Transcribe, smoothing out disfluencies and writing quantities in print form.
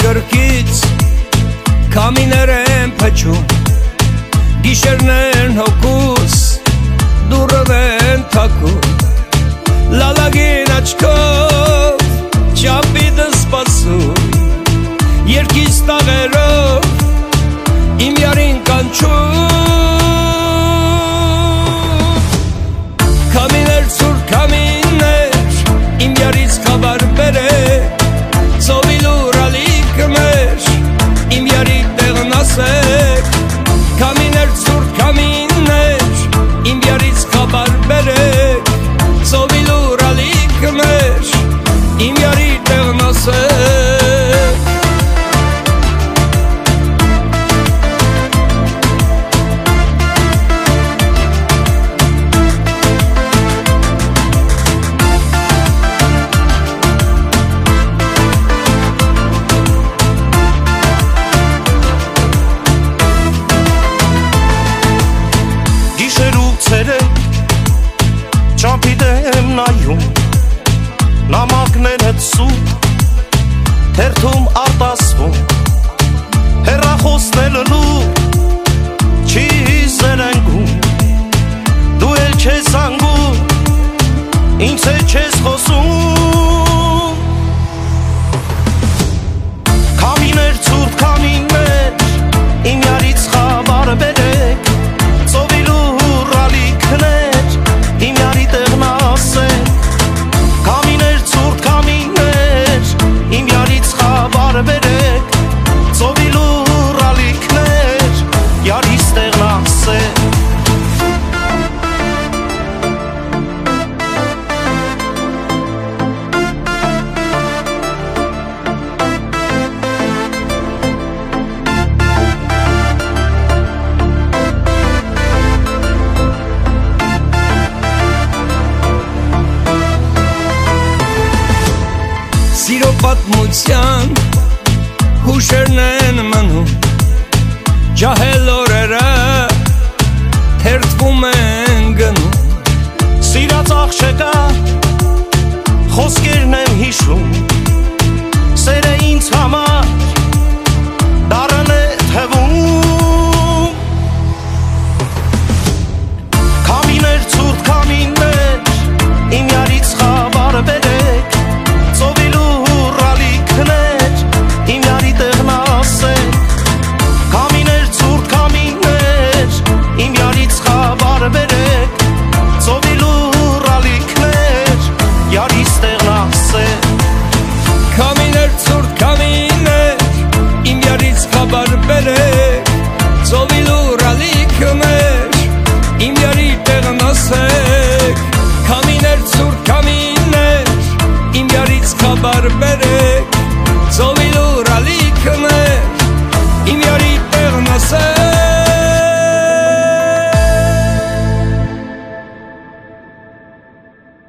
կրկից Քամիներ են փչում Գիշերն են հոգուս Դուրն են թակում Լալագին աչքով Չապիդը սպասում Երկից տաղերով Իմ յարին կանչում Քամիներ ծուր քամիներ Իմ յարից խաբար բերեք Ծովի լուրալիք մեր Իմ յարի տեղն ասեք Քամիներ ծուր քամիներ Իմ յարից խաբար բերեք Ծովի լուրալիք մեր Իմ յարի տեղն ասեք Չամպիդեմ նայում Նամակները ծուտ Թերթում արտասվում Հեռախոսները լուր Չի զերենգում Դու էլ չես անգում Ինձ է չես խոսում Քամիներ ծուրտ քամիներ Իմ յարից խաբար բերեք Ծովի լուր ալիքներ Իմ յարի տեղն ասեք Քամիներ ծուրտ քամիներ Իմ յարից խաբար բերեք Ծովի լուր ալիքներ Յարից տեղն ասեք Սիրո պատմության հուշերն են մնում Ջահել օրերը թերթվում են գնում Սիրած աղջկա խոսքերն եմ հիշում Սերը ինձ համար դարն է թվում Քամիներ ծուրտ քամիներ Իմ յարից խաբար բերեք Ծովի լուր ալիքներ Իմ յարի տեղն ասեք Քամիներ ծուրտ քամիներ Իմ յարից խաբար բերեք Ծովի լուր ալիքներ Յարից տեղն ասեք Քամիներ ծուրտ քամիներ Իմ յարից խաբար բերեք Ծովի լուր ալիքներ Իմ յարի տեղն ասեք Քամիներ ծուրտ քամիներ Իմ յարից խաբար բերեք